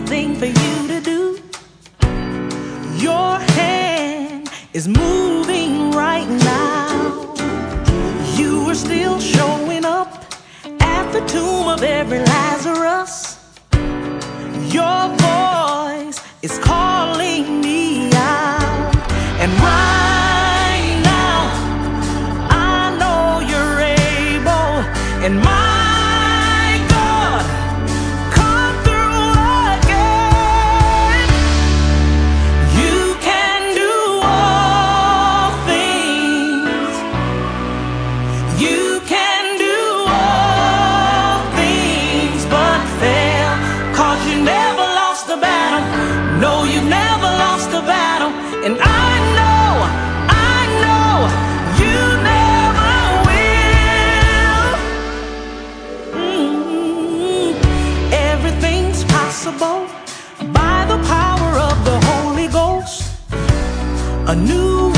thing for you to do. Your hand is moving right now. You are still showing up at the tomb of every Lazarus. Your voice is calling me out. And right now, I know you're able. And my God, come through again. You can do all things. You can do all things but fail. 'Cause you never lost a battle. No, you've never lost a battle. And I know you never will. Everything's possible by the power of the Holy Ghost. A new